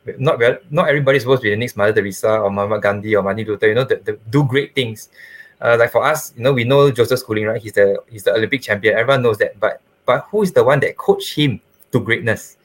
not everybody's supposed to be the next Mother Teresa or Mahatma Gandhi or Martin Luther. Do great things. Like for us, we know Joseph Schooling, right? He's the Olympic champion. Everyone knows that. But who is the one that coached him to greatness?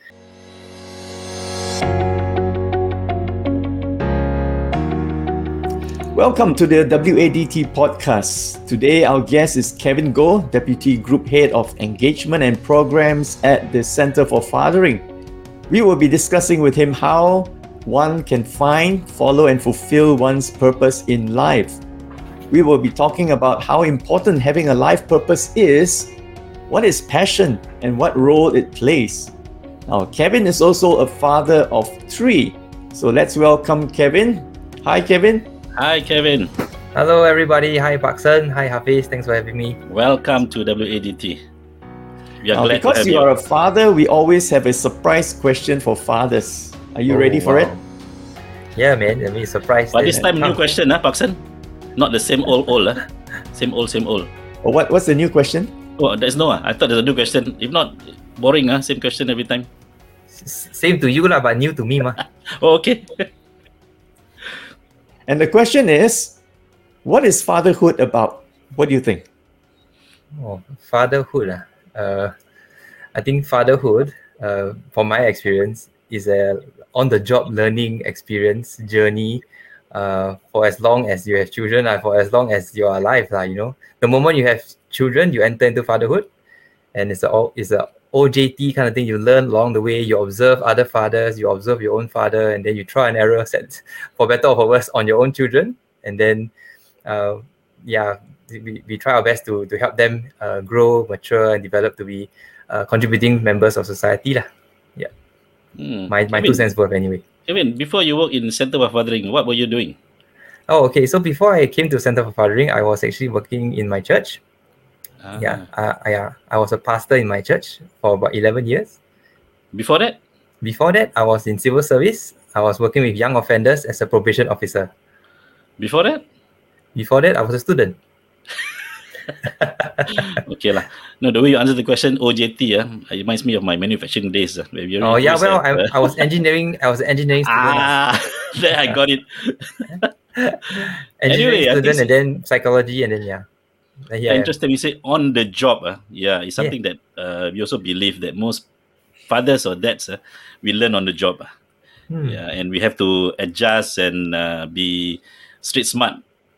Welcome to the WADT podcast. Today, our guest is Kevin Goh, Deputy Group Head of Engagement and Programs at the Center for Fathering. We will be discussing with him how one can find, follow, and fulfill one's purpose in life. We will be talking about how important having a life purpose is, what is passion, and what role it plays. Now, Kevin is also a father of 3. So let's welcome Kevin. Hi, Kevin. Hi, Kevin. Hello, everybody. Hi, Paksan. Hi, Hafiz. Thanks for having me. Welcome to WADT. We are glad because to have you are a father, we always have a surprise question for fathers. Are you ready for it? Yeah, man. I mean, surprised. But this time, new question, Paksan? Not the same old. Same old. Oh, what's the new question? Oh, there's no. I thought there's a new question. If not, boring. Same question every time. Same to you, but new to me, ma. Oh, okay. And the question is, what is fatherhood about? What do you think? Oh, fatherhood. I think fatherhood, from my experience, is a on-the-job learning experience journey for as long as you have children, for as long as you are alive. The moment you have children, you enter into fatherhood, and it's a OJT kind of thing. You learn along the way. You observe other fathers. You observe your own father, and then you try and error, set for better or for worse, on your own children. And then, we try our best to help them grow, mature, and develop to be contributing members of society, lah. Yeah. My 2 cents worth anyway. Kevin, before you work in Center for Fathering, what were you doing? Oh, okay. So before I came to Center for Fathering, I was actually working in my church. I was a pastor in my church for about 11 years. Before that? Before that, I was in civil service. I was working with young offenders as a probation officer. Before that? Before that, I was a student. Okay lah. No, the way you answer the question, OJT, it reminds me of my manufacturing days. I was engineering. I was an engineering student. There I got it. Engineering student, and then psychology, and then interesting. You say on the job. It's something that we also believe that most fathers or dads we learn on the job. Yeah, and we have to adjust and be street smart.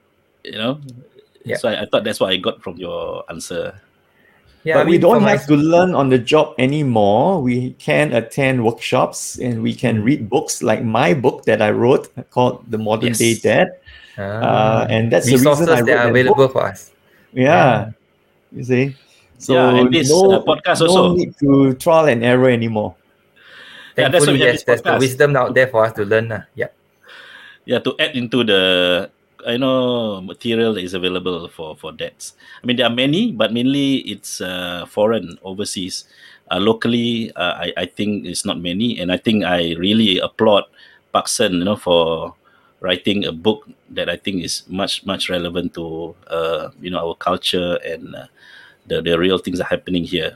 So I thought that's what I got from your answer. But we don't have to learn on the job anymore. We can attend workshops and we can read books like my book that I wrote called The Modern Day Dad. And that's the reason I wrote that are available book. For us. Yeah. You see? So and this podcast also. No need to trial and error anymore. Thankfully, there's the wisdom out there for us to learn. To add into the material that is available for dads. I mean, there are many, but mainly it's foreign, overseas. Locally, I think it's not many, and I think I really applaud Paksan, for writing a book that I think is much relevant to our culture and the real things are happening here.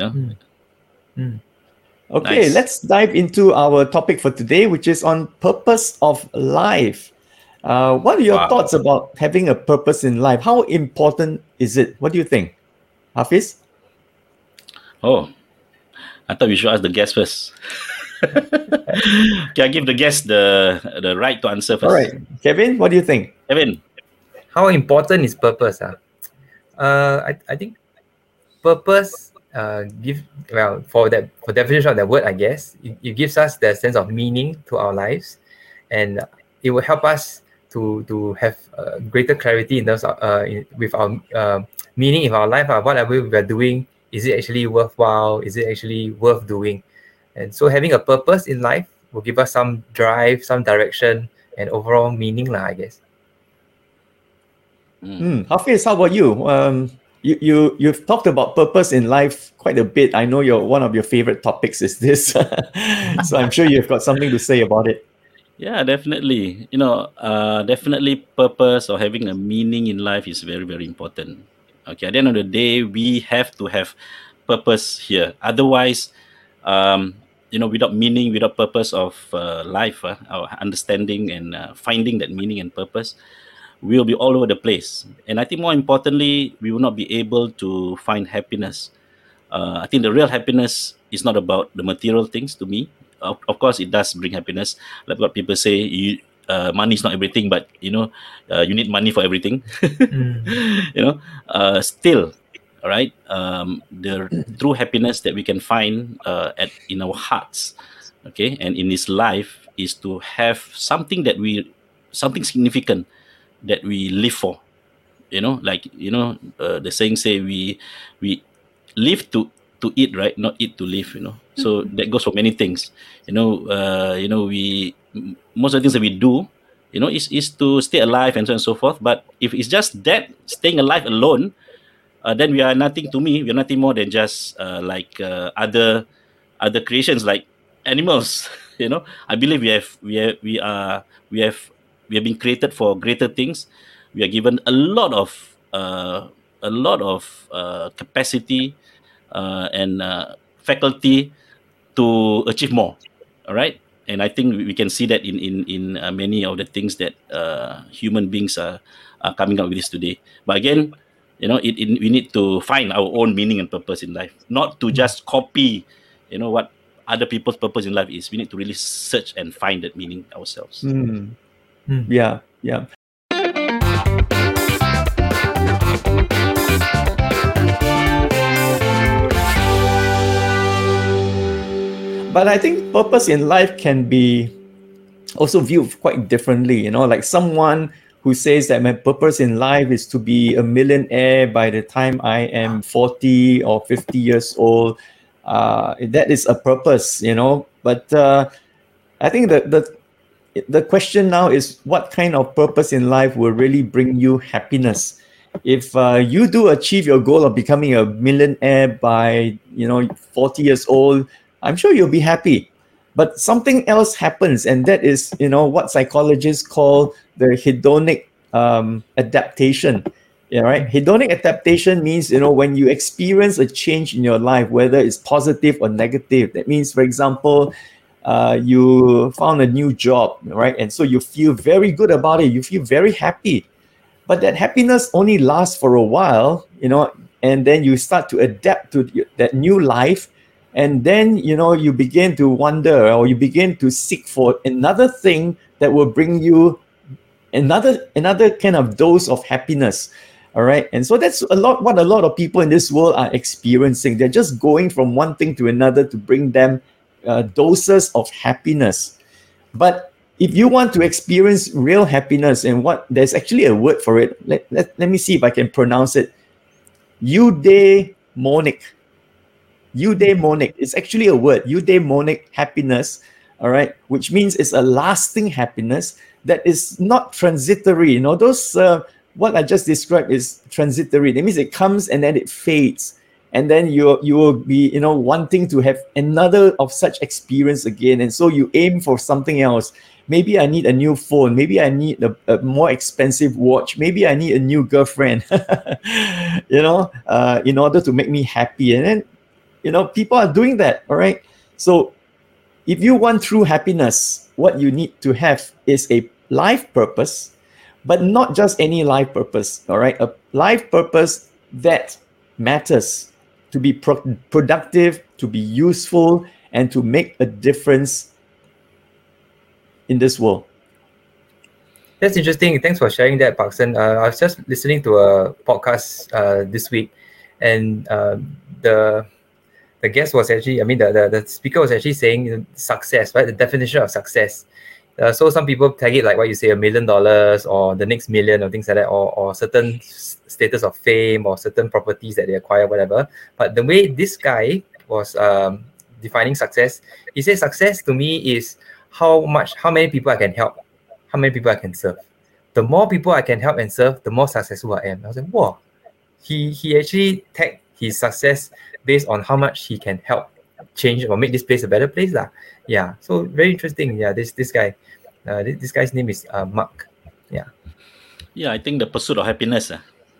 Okay, nice. Let's dive into our topic for today, which is on purpose of life. What are your thoughts about having a purpose in life? How important is it? What do you think, Hafiz? Oh, I thought we should ask the guest first. Can I give the guest the right to answer first? All right, Kevin, what do you think? Kevin, how important is purpose? I think purpose for definition of that word, I guess it gives us the sense of meaning to our lives, and it will help us to have greater clarity in terms of with our meaning in our life. Whatever we are doing, is it actually worthwhile? Is it actually worth doing? And so having a purpose in life will give us some drive, some direction, and overall meaning, I guess. Hafiz, how about you? You've talked about purpose in life quite a bit. I know one of your favorite topics is this. So I'm sure you've got something to say about it. Yeah, definitely. Definitely purpose or having a meaning in life is very, very important. Okay, at the end of the day, we have to have purpose here. Otherwise, without meaning, without purpose of life, our understanding and finding that meaning and purpose, we will be all over the place. And I think more importantly, we will not be able to find happiness. I think the real happiness is not about the material things to me. Of course, it does bring happiness. Like what people say, money is not everything, but you need money for everything. Still, all right. The true happiness that we can find in our hearts, okay, and in this life is to have something something significant that we live for. The saying say we live to eat, right? Not eat to live. So that goes for many things. We most of the things that we do, is to stay alive and so on and so forth. But if it's just that staying alive alone, then we are nothing. To me, we are nothing more than just like other creations like animals. I believe we have been created for greater things. We are given a lot of capacity and faculty to achieve more. All right, and I think we can see that in many of the things that human beings are coming up with this today. But again, we need to find our own meaning and purpose in life, not to just copy, what other people's purpose in life is. We need to really search and find that meaning ourselves. Yeah. But I think purpose in life can be also viewed quite differently. Like someone who says that my purpose in life is to be a millionaire by the time I am 40 or 50 years old. That is a purpose, But I think the question now is, what kind of purpose in life will really bring you happiness? If you do achieve your goal of becoming a millionaire by 40 years old, I'm sure you'll be happy. But something else happens, and that is what psychologists call the hedonic adaptation. Yeah, right. Hedonic adaptation means when you experience a change in your life, whether it's positive or negative. That means, for example, you found a new job, right? And so you feel very good about it. You feel very happy. But that happiness only lasts for a while, and then you start to adapt to that new life. And then, you begin to wonder, or you begin to seek for another thing that will bring you another kind of dose of happiness. All right. And so that's what a lot of people in this world are experiencing. They're just going from one thing to another to bring them doses of happiness. But if you want to experience real happiness, and there's actually a word for it. Let me see if I can pronounce it. Eudaimonic. Eudaimonic. It's actually a word. Eudaimonic happiness. All right, which means it's a lasting happiness that is not transitory. Those what I just described is transitory. That means it comes and then it fades, and then you will be wanting to have another of such experience again, and so you aim for something else. Maybe I need a new phone. Maybe I need a more expensive watch. Maybe I need a new girlfriend. In order to make me happy, and then people are doing that. All right, so if you want true happiness, what you need to have is a life purpose, but not just any life purpose. All right, a life purpose that matters, to be productive, to be useful, and to make a difference in this world. That's interesting. Thanks for sharing that, Parkson. I was just listening to a podcast this week, and the guest was actually, the speaker was actually saying success, right? The definition of success. So some people tag it like what you say, $1 million or the next million or things like that, or certain status of fame or certain properties that they acquire, whatever. But the way this guy was defining success, he said success to me is how many people I can help, how many people I can serve. The more people I can help and serve, the more successful I am. I was like, wow. He actually tagged his success based on how much he can help change or make this place a better place. Yeah. So very interesting. Yeah, this guy. This guy's name is Mark. Yeah. Yeah, I think the pursuit of happiness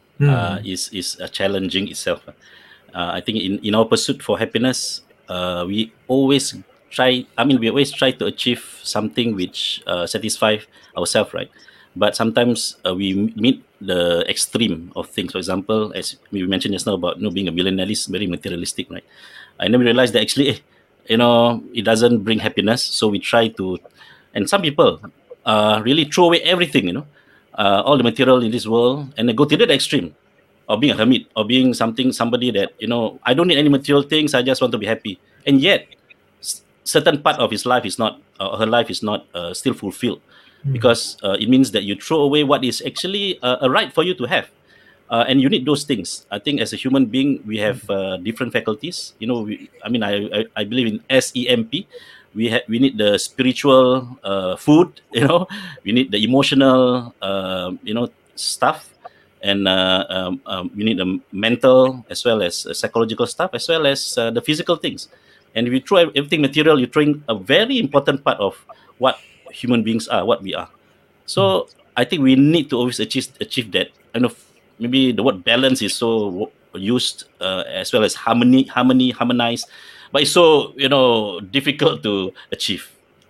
is challenging itself. I think in our pursuit for happiness, we always we always try to achieve something which satisfy ourselves, right? But sometimes we meet the extreme of things. For example, as we mentioned just now about being a millionaire is very materialistic, right? I never realized that actually, it doesn't bring happiness. So we try to, and some people really throw away everything, all the material in this world, and they go to the extreme of being a hermit or being somebody that I don't need any material things. I just want to be happy, and yet certain part of his life is not, her life is not still fulfilled, because it means that you throw away what is actually a right for you to have. And you need those things. I think as a human being, we have different faculties. I believe in SEMP. We need the spiritual food. We need the emotional stuff, and we need the mental as well as psychological stuff, as well as the physical things. And if you throw everything material, you're throwing a very important part of what human beings are, what we are. So I think we need to always achieve that. Maybe the word balance is so used, as well as harmonize, but it's so difficult to achieve.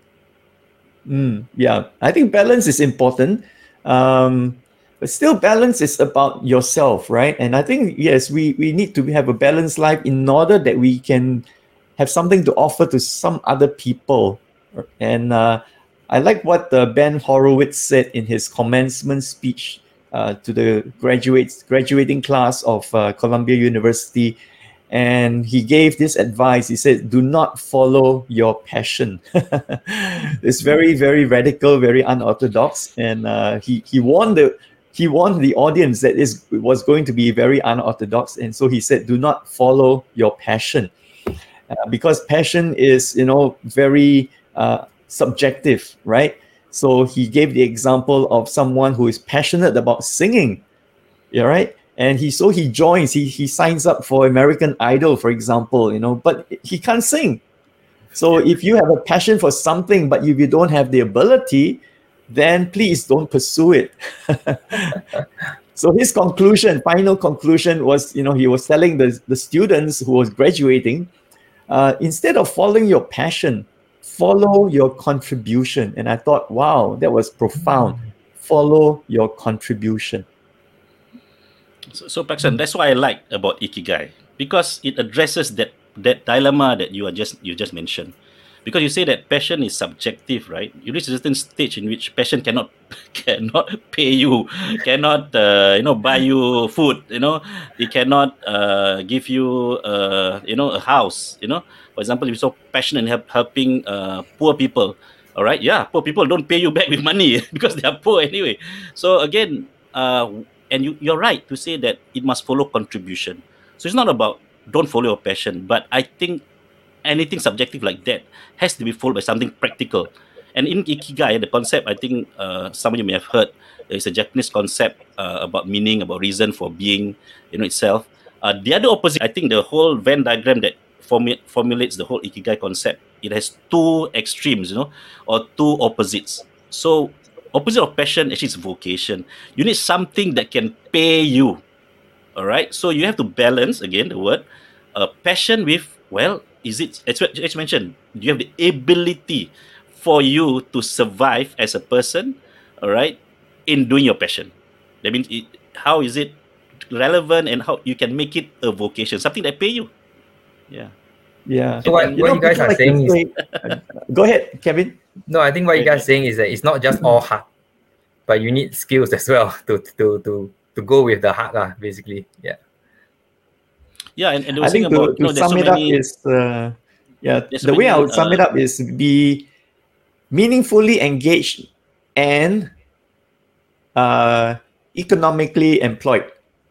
Yeah, I think balance is important, but still balance is about yourself, right? And I think yes, we need to have a balanced life in order that we can have something to offer to some other people. And I like what Ben Horowitz said in his commencement speech to the graduating class of Columbia University. And he gave this advice. He said, do not follow your passion. It's very, very radical, very unorthodox. And he warned the audience that it was going to be very unorthodox. And so he said, do not follow your passion. Because passion is, very subjective, right? So he gave the example of someone who is passionate about singing, right? And he joins, he signs up for American Idol, for example, but he can't sing. So if you have a passion for something, but if you don't have the ability, then please don't pursue it. So his final conclusion was, he was telling the students who was graduating, instead of following your passion, follow your contribution. And I thought, wow, that was profound. Follow your contribution. So Paxton, that's what I like about Ikigai, because it addresses that dilemma that you just mentioned. Because you say that passion is subjective, right? You reach a certain stage in which passion cannot pay you, cannot buy you food, it cannot give you a house. For example, if you're so passionate in helping poor people, all right, yeah, poor people don't pay you back with money because they are poor anyway. So again, and you're right to say that it must follow contribution. So it's not about don't follow your passion, but I think anything subjective like that has to be followed by something practical. And in Ikigai, the concept, I think some of you may have heard, it's a Japanese concept about meaning, about reason for being, itself. The other opposite, I think the whole Venn diagram that formulates the whole Ikigai concept, it has two extremes, or two opposites. So opposite of passion actually is vocation. You need something that can pay you. All right. So you have to balance, again, the word passion with, well, is it, as mentioned, do you have the ability for you to survive as a person, all right, in doing your passion? That means how is it relevant, and how you can make it a vocation, something that pay you. Yeah. So what you guys are saying is, go ahead, Kevin. No, I think what you guys are saying is that it's not just all heart, but you need skills as well to go with the heart, basically. Yeah. Yeah, and I think to sum it up is, the way I would sum it up is be meaningfully engaged and economically employed.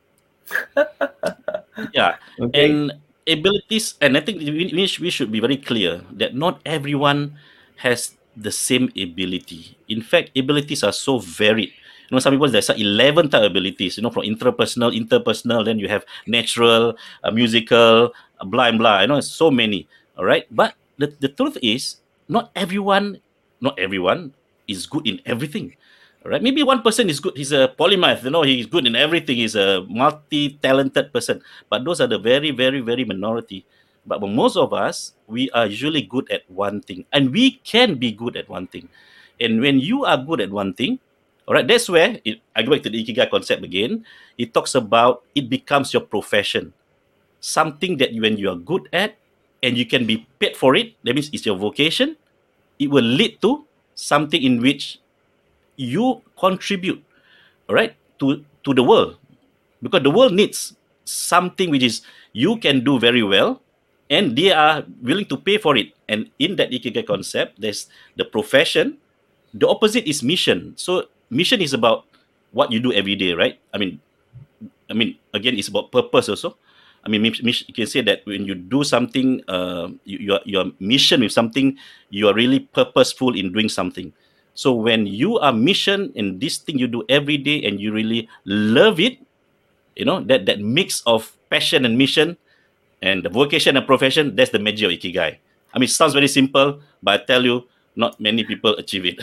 Yeah, Okay. and abilities, and I think we should be very clear that not everyone has the same ability. In fact, abilities are so varied. Some people, there's 11 type abilities, from interpersonal, then you have natural, musical, blah, blah, so many. All right. But the truth is, not everyone is good in everything. All right. Maybe one person is good. He's a polymath, he's good in everything. He's a multi-talented person. But those are the very, very, very minority. But most of us, we are usually good at one thing, and we can be good at one thing. And when you are good at one thing, all right, that's where I go back to the Ikigai concept again. It talks about it becomes your profession, something that when you are good at and you can be paid for it, that means it's your vocation. It will lead to something in which you contribute, all right, to the world, because the world needs something which is you can do very well, and they are willing to pay for it. And in that Ikigai concept, there's the profession. The opposite is mission. So mission is about what you do every day, right? I mean, again, it's about purpose also. I mean, you can say that when you do something, your mission with something, you are really purposeful in doing something. So when you are mission in this thing you do every day and you really love it, that mix of passion and mission and the vocation and profession, that's the magic of Ikigai. I mean, it sounds very simple, but I tell you, not many people achieve it.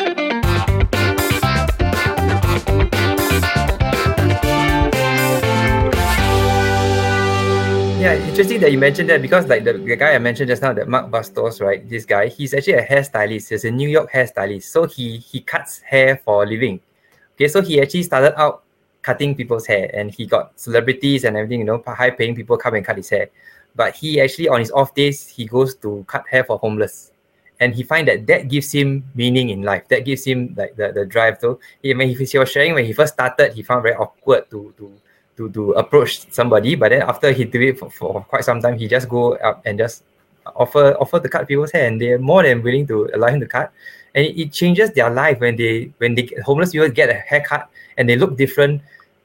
Yeah, interesting that you mentioned that, because like the guy I mentioned just now, that Mark Bastos, right? This guy, he's actually a hairstylist. He's a New York hairstylist. So he cuts hair for a living. Okay, so he actually started out cutting people's hair, and he got celebrities and everything, high-paying people come and cut his hair. But he actually, on his off days, he goes to cut hair for homeless. And he find that gives him meaning in life. That gives him like the drive. So he was sharing when he first started, he found very awkward to approach somebody, but then after he did it for quite some time, he just go up and just offer to cut people's hair, and they're more than willing to allow him to cut. And it changes their life when they homeless people get a haircut and they look different.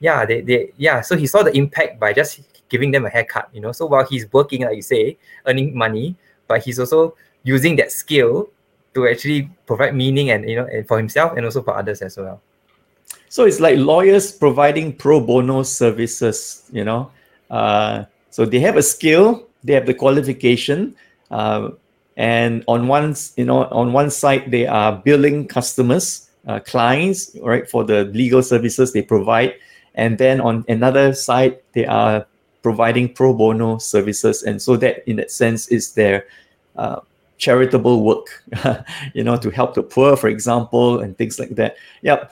So he saw the impact by just giving them a haircut. So while he's working, like you say, earning money, but he's also using that skill to actually provide meaning and for himself and also for others as well. So it's like lawyers providing pro bono services, so they have a skill, they have the qualification, and on one side they are billing customers, clients, right, for the legal services they provide, and then on another side they are providing pro bono services, and so that in that sense is their charitable work, to help the poor, for example, and things like that. Yeah.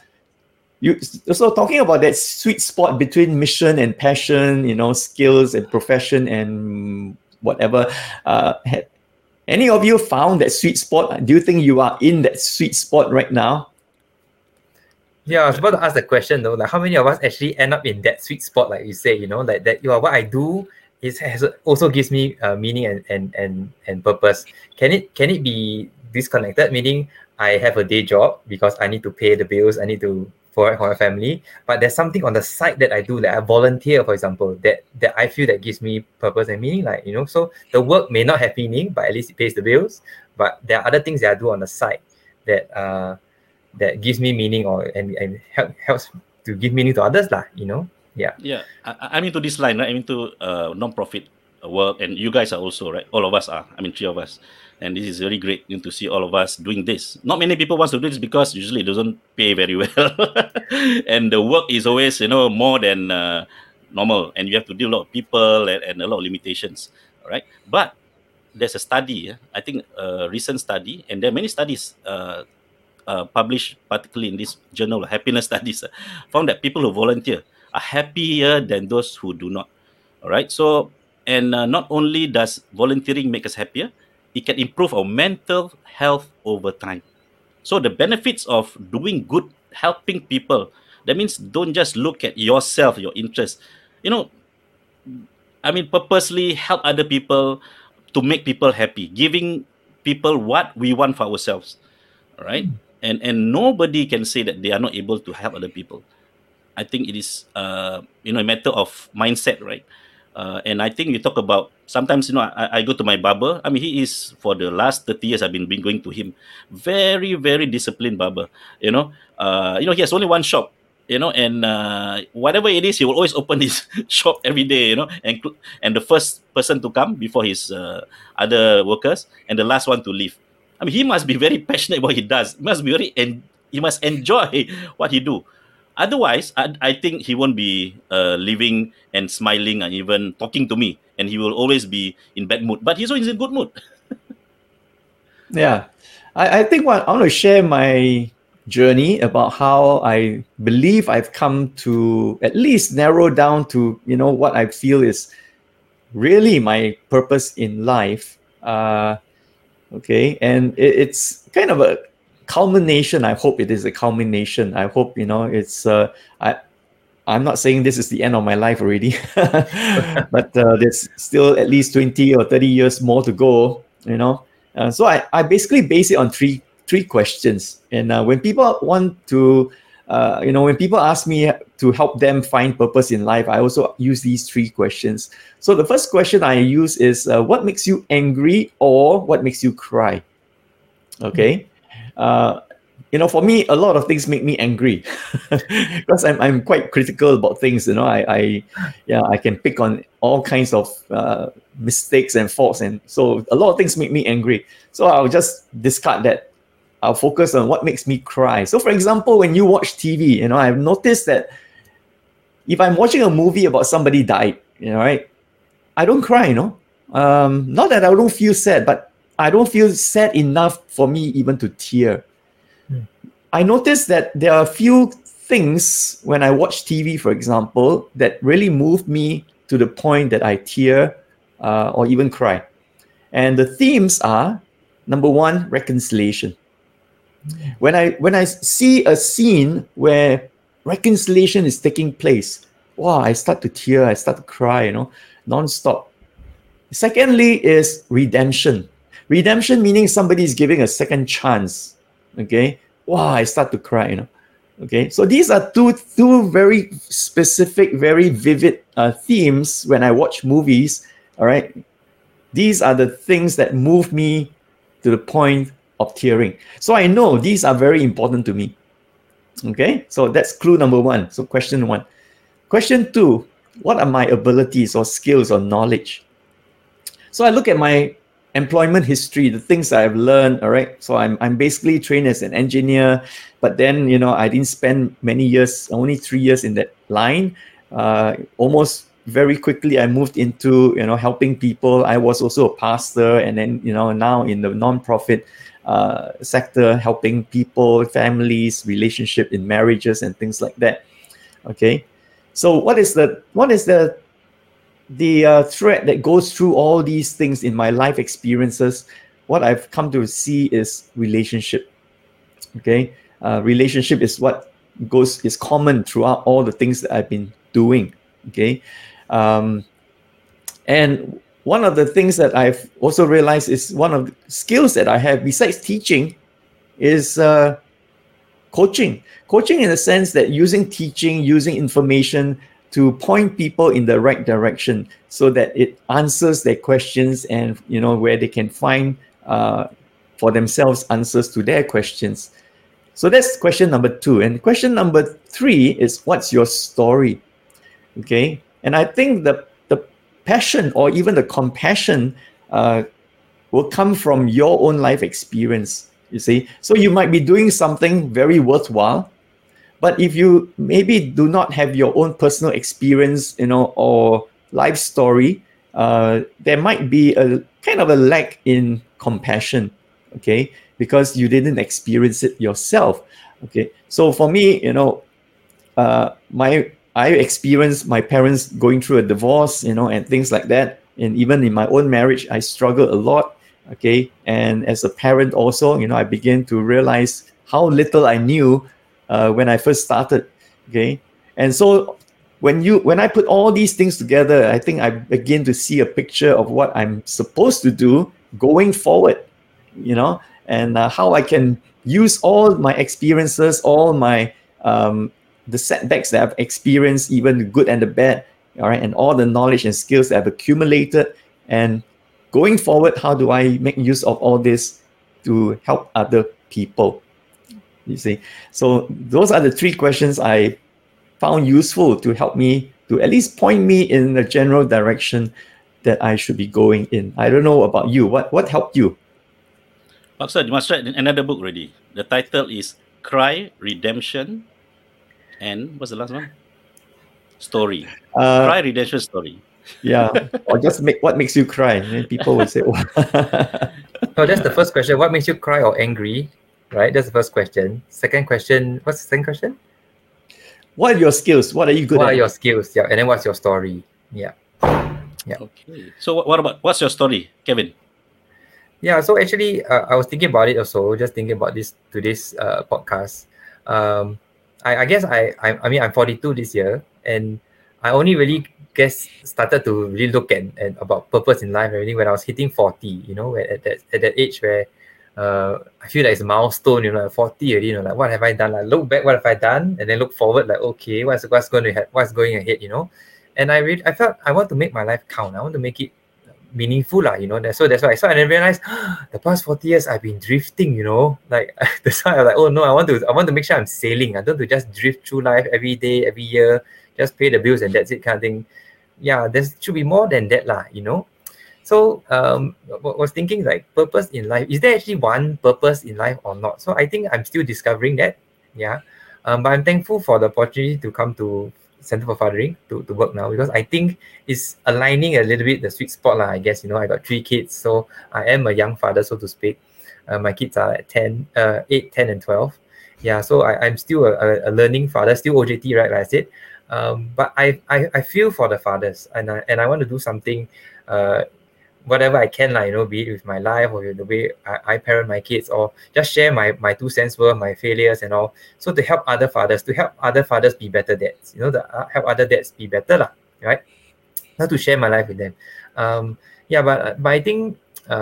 So talking about that sweet spot between mission and passion, skills and profession and whatever, any of you found that sweet spot? Do you think you are in that sweet spot right now? Yeah, I was about to ask the question though, like how many of us actually end up in that sweet spot, like you say, like that, what I do also gives me meaning and purpose. Can it be disconnected? Meaning I have a day job because I need to pay the bills, I need to for my family, but there's something on the side that I do, like I volunteer, for example, that I feel that gives me purpose and meaning, like so the work may not have meaning, but at least it pays the bills. But there are other things that I do on the side that that gives me meaning and helps to give meaning to others, Yeah, I'm into this line, right? I'm into non-profit work, and you guys are also, right? All of us are. I mean, 3 of us, and this is very great to see all of us doing this. Not many people want to do this because usually it doesn't pay very well, and the work is always, more than normal, and you have to deal with a lot of people and a lot of limitations. All right, but there's a study, I think a recent study, and there are many studies published, particularly in this journal, Happiness Studies, found that people who volunteer are happier than those who do not. All right. So, and not only does volunteering make us happier, it can improve our mental health over time. So the benefits of doing good, helping people, that means don't just look at yourself, your interests. Purposely help other people to make people happy, giving people what we want for ourselves. All right. And nobody can say that they are not able to help other people. I think it is, a matter of mindset, right? And I think you talk about, sometimes, I go to my barber. I mean, he is, for the last 30 years, I've been going to him. Very, very disciplined barber, he has only one shop, and whatever it is, he will always open his shop every day, and the first person to come before his other workers, and the last one to leave. He must be very passionate about what he does. He must enjoy what he do. Otherwise, I think he won't be living and smiling and even talking to me, and he will always be in bad mood. But he's always in good mood. Yeah. I think I want to share my journey about how I believe I've come to at least narrow down to, what I feel is really my purpose in life. Okay. And it's kind of a culmination. I hope it is a culmination. I hope, it's, I'm not saying this is the end of my life already, but there's still at least 20 or 30 years more to go, so I basically base it on three questions. And when people want to, when people ask me to help them find purpose in life, I also use these three questions. So the first question I use is, what makes you angry or what makes you cry? Okay. For me, a lot of things make me angry because I'm quite critical about things. I can pick on all kinds of mistakes and faults, and so a lot of things make me angry. So I'll just discard that. I'll focus on what makes me cry. So, for example, when you watch TV, I've noticed that if I'm watching a movie about somebody died, right, I don't cry. Not that I don't feel sad, but I don't feel sad enough for me even to tear. I noticed that there are a few things when I watch TV, for example, that really move me to the point that I tear or even cry. And the themes are, number one, reconciliation. When I see a scene where reconciliation is taking place, wow, I start to tear, I start to cry, non-stop. Secondly is redemption. Redemption meaning somebody is giving a second chance. Okay. Wow, I start to cry, Okay, so these are two very specific, very vivid themes when I watch movies. All right, these are the things that move me to the point of tearing. So I know these are very important to me. Okay, so that's clue number one. So question one. Question two, what are my abilities or skills or knowledge? So I look at my employment history, the things I've learned. All right, so I'm basically trained as an engineer, but then I didn't spend many years, only 3 years in that line. Almost very quickly I moved into helping people. I was also a pastor, and then now in the non-profit sector, helping people, families, relationship in marriages and things like that. Okay, so what is the thread that goes through all these things in my life experiences? What I've come to see is relationship. Okay, relationship is what is common throughout all the things that I've been doing. Okay, and one of the things that I've also realized is one of the skills that I have besides teaching is coaching. Coaching in the sense that using teaching, using information to point people in the right direction so that it answers their questions and where they can find for themselves answers to their questions. So that's question number two. And question number three is, what's your story? Okay, and I think the passion or even the compassion will come from your own life experience. You see, so you might be doing something very worthwhile, but if you maybe do not have your own personal experience, or life story, there might be a kind of a lack in compassion, okay, because you didn't experience it yourself. Okay, so for me, I experienced my parents going through a divorce, and things like that, and even in my own marriage, I struggled a lot. Okay, and as a parent also, I began to realize how little I knew when I first started. Okay, and so when I put all these things together, I think I begin to see a picture of what I'm supposed to do going forward, and how I can use all my experiences, all my the setbacks that I've experienced, even the good and the bad, all right, and all the knowledge and skills that I've accumulated, and going forward, how do I make use of all this to help other people? You see, so those are the three questions I found useful to help me, to at least point me in the general direction that I should be going in. I don't know about you. What helped you? Pak Ustaz, you must write another book already. The title is Cry, Redemption, And what's the last one? Story. Uh, Cry redemption story. yeah, or just make what makes you cry. And then people will say, So that's the first question. What makes you cry or angry? Right? That's the first question. Second question. What's the second question? what are your skills? What are you good What at? are your skills? Yeah. And then what's your story? Yeah. Okay. So what's your story, Kevin? Yeah, so actually, I was thinking about it also, just thinking about today's podcast. Um, I guess I mean I'm 42 this year, and I only really guess started to really look at about purpose in life and everything when I was hitting 40. You know, at that age where I feel like it's a milestone. You know, like 40 already. You know, like what have I done? Like look back, what have I done, and then look forward. Like okay, what's going ahead? You know, and I felt I want to make my life count. I want to make it meaningful lah, you know. That's why. So I realized the past 40 years I've been drifting, you know. Like that's why I was like, oh no, I want to make sure I'm sailing. I don't want to just drift through life every day, every year, just pay the bills and that's it kind of thing. Yeah, there should be more than that lah, you know. So was thinking like purpose in life. Is there actually one purpose in life or not? So I think I'm still discovering that. Yeah. But I'm thankful for the opportunity to come to Center for Fathering to work now, because I think it's aligning a little bit the sweet spot lah. I guess, you know, I got 3 kids, so I am a young father, so to speak. My kids are at 8, 10, and 12. Yeah, so I'm still a learning father, still OJT, right? Like I said. But I feel for the fathers, and I want to do something, whatever I can, like, you know, be it with my life or the way I parent my kids, or just share my 2 cents worth, my failures and all. So to help other fathers, be better dads, you know, help other dads be better lah, right? Not to share my life with them. Yeah, but I think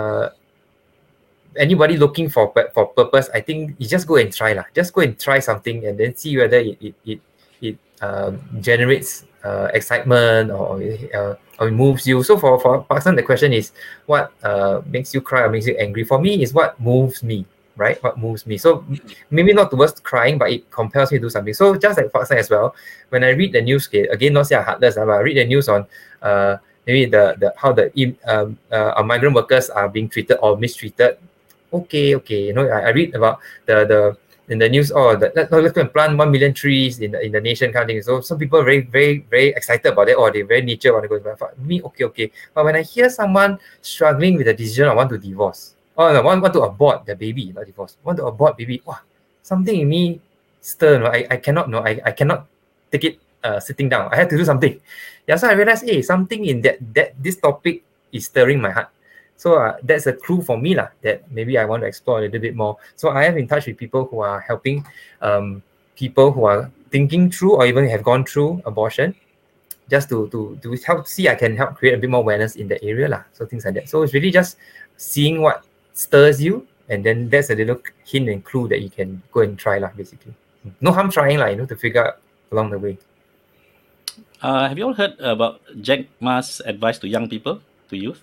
anybody looking for purpose, I think you just go and try lah. Just go and try something and then see whether it generates excitement or it moves you. So for Parkson, the question is what makes you cry or makes you angry. For me, is what moves me, right? What moves me. So maybe not towards crying, but it compels me to do something. So just like Parkson as well, when I read the news, again, not say I'm heartless, but I read the news on maybe the how our migrant workers are being treated or mistreated. Okay, you know, I read about the in the news, let's go and plant 1 million trees in the nation kind of thing. So some people are very, very, very excited about it, or they're very nature want to go. But me, okay. But when I hear someone struggling with a decision, I want to divorce, or I want to abort the baby, not divorce, want to abort baby, wow, something in me stir. No? I cannot, no, I cannot take it sitting down. I have to do something. Yeah, so I realized, hey, something in that this topic is stirring my heart. So that's a clue for me lah, that maybe I want to explore a little bit more. So I am in touch with people who are helping people who are thinking through or even have gone through abortion, just to help see I can help create a bit more awareness in the area lah. So things like that. So it's really just seeing what stirs you, and then that's a little hint and clue that you can go and try lah, basically. No harm trying lah, you know, to figure out along the way. Have you all heard about Jack Ma's advice to young people, to youth?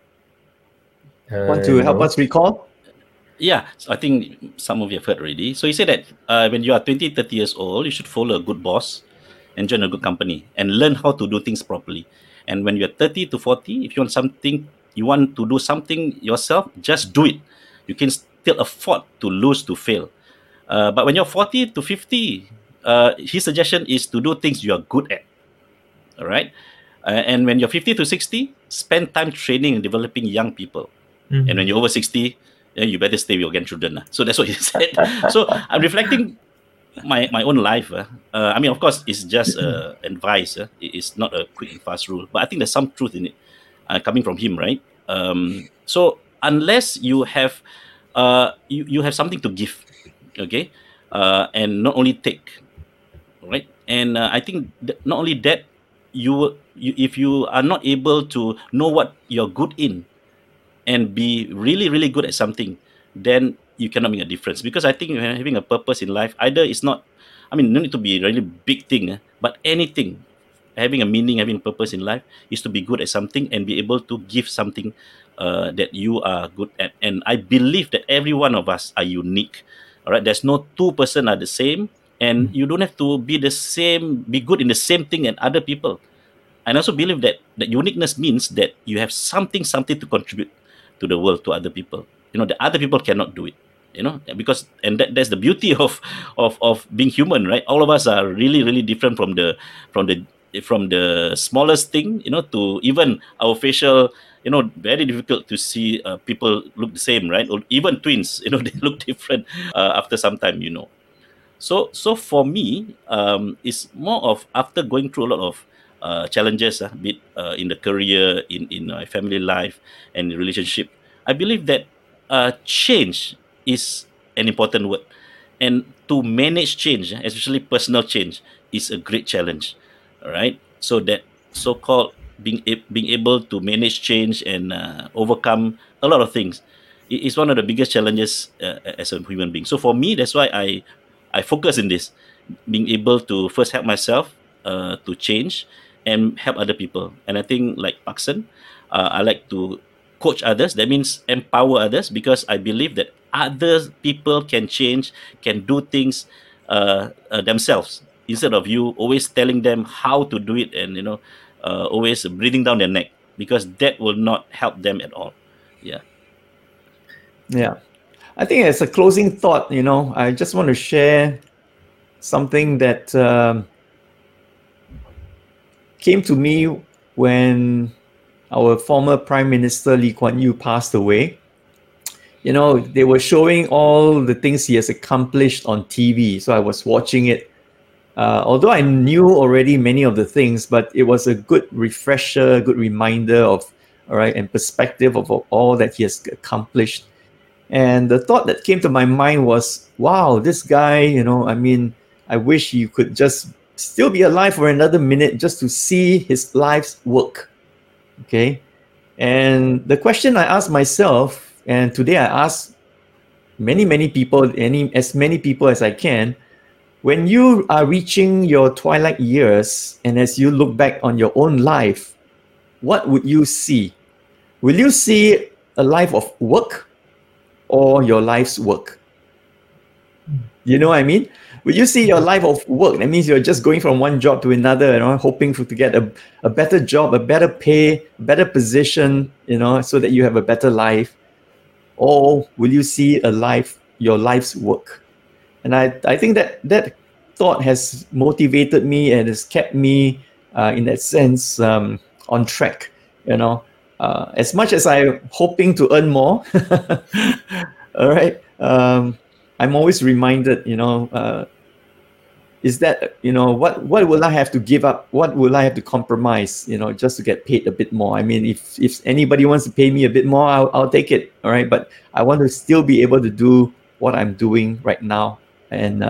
Want to help us recall? Yeah, so I think some of you have heard already. So he said that when you are 20, 30 years old, you should follow a good boss and join a good company and learn how to do things properly. And when you're 30 to 40, if you want to do something yourself, just do it. You can still afford to lose, to fail. But when you're 40 to 50, his suggestion is to do things you are good at. All right. And when you're 50 to 60, spend time training and developing young people. Mm-hmm. And when you're over 60, you better stay with your grandchildren. So that's what he said. So I'm reflecting my own life. I mean, of course, it's just advice. It's not a quick and fast rule. But I think there's some truth in it coming from him, right? So unless you have you have something to give, okay, and not only take, right? And I think not only that, if you are not able to know what you're good in and be really, really good at something, then you cannot make a difference. Because I think having a purpose in life, either it's not, I mean, no need to be a really big thing, but anything, having a meaning, having a purpose in life is to be good at something and be able to give something that you are good at. And I believe that every one of us are unique. All right, there's no two person are the same, and you don't have to be good in the same thing as other people. And I also believe that uniqueness means that you have something to contribute to the world, to other people. You know, the other people cannot do it. because that's the beauty of being human, right? All of us are really really different from the smallest thing, to even our facial, very difficult to see people look the same, right? Or even twins, they look different after some time. So for me, it's more of after going through a lot of challenges, be it in the career, in my family life, and the relationship. I believe that change is an important word, and to manage change, especially personal change, is a great challenge. All right, so that so-called being able to manage change and overcome a lot of things is one of the biggest challenges as a human being. So for me, that's why I focus in this, being able to first help myself to change and help other people. And I think like Paksan, I like to coach others. That means empower others, because I believe that other people can change, can do things themselves, instead of you always telling them how to do it and always breathing down their neck, because that will not help them at all. Yeah. Yeah. I think as a closing thought, I just want to share something that came to me when our former Prime Minister Lee Kuan Yew passed away. They were showing all the things he has accomplished on TV. So I was watching it. Although I knew already many of the things, but it was a good refresher, good reminder of, all right, and perspective of all that he has accomplished. And the thought that came to my mind was, wow, this guy, I wish he could just still be alive for another minute just to see his life's work. Okay. And the question I asked myself, and today I ask many people, as many people as I can, when you are reaching your twilight years and as you look back on your own life, what would you see? Will you see a life of work or your life's work? You know what I mean? Will you see your life of work? That means you're just going from one job to another, hoping to get a better job, a better pay, better position, so that you have a better life. Or will you see your life's work? And I think that thought has motivated me and has kept me, in that sense, on track. As much as I'm hoping to earn more, all right, I'm always reminded, is that, what will I have to give up? What will I have to compromise, just to get paid a bit more? I mean, if anybody wants to pay me a bit more, I'll take it, all right? But I want to still be able to do what I'm doing right now. And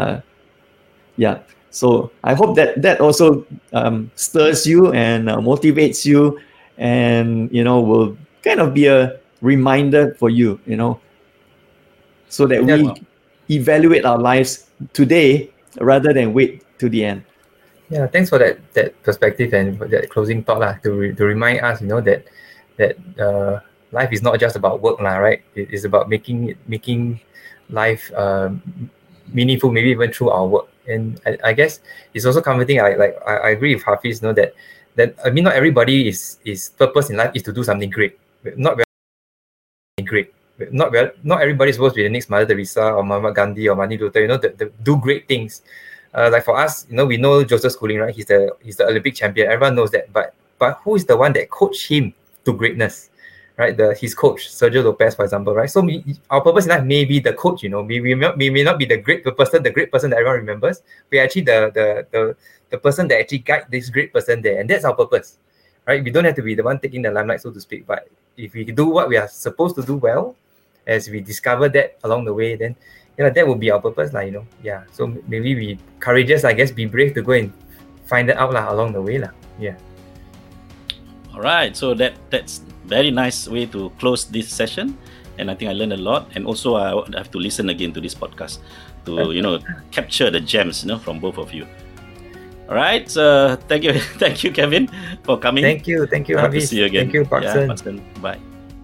so I hope that also stirs you and motivates you, and will kind of be a reminder for you, so that we evaluate our lives today rather than wait to the end. Yeah, thanks for that perspective and for that closing thought to remind us, that life is not just about work, right? It is about making life meaningful, maybe even through our work. And I guess it's also comforting. I agree with Hafiz, that not everybody is purpose in life is to do something great. Not great. Not everybody is supposed to be the next Mother Teresa or Mahatma Gandhi or Martin Luther. To do great things. Like for us, we know Joseph Schooling, right? He's the Olympic champion. Everyone knows that. But who is the one that coached him to greatness? Right, his coach Sergio Lopez, for example, right? So our purpose in life may be the coach. We may not be the great person that everyone remembers. We're actually the person that actually guide this great person there, and that's our purpose, right? We don't have to be the one taking the limelight, so to speak. But if we do what we are supposed to do well, as we discover that along the way, then that will be our purpose, Yeah. So maybe be courageous, I guess, be brave to go and find it out along the way, Yeah. All right, so that's very nice way to close this session, and I think I learned a lot. And also I have to listen again to this podcast to capture the gems from both of you. All right, so thank you Kevin for coming. Thank you Hafiz. See you again. Thank you Paksan. Bye.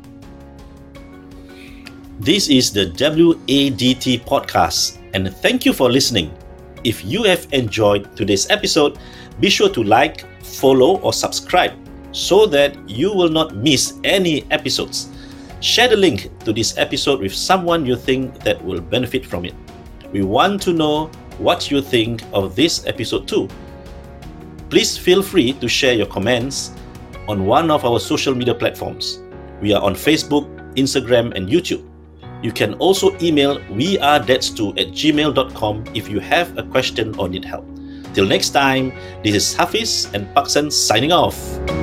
This is the WADT podcast, and thank you for listening. If you have enjoyed today's episode, be sure to like, follow or subscribe so that you will not miss any episodes. Share the link to this episode with someone you think that will benefit from it. We want to know what you think of this episode too. Please feel free to share your comments on one of our social media platforms. We are on Facebook, Instagram, and YouTube. You can also email wearedads2@gmail.com if you have a question or need help. Till next time, this is Hafiz and Paksan signing off.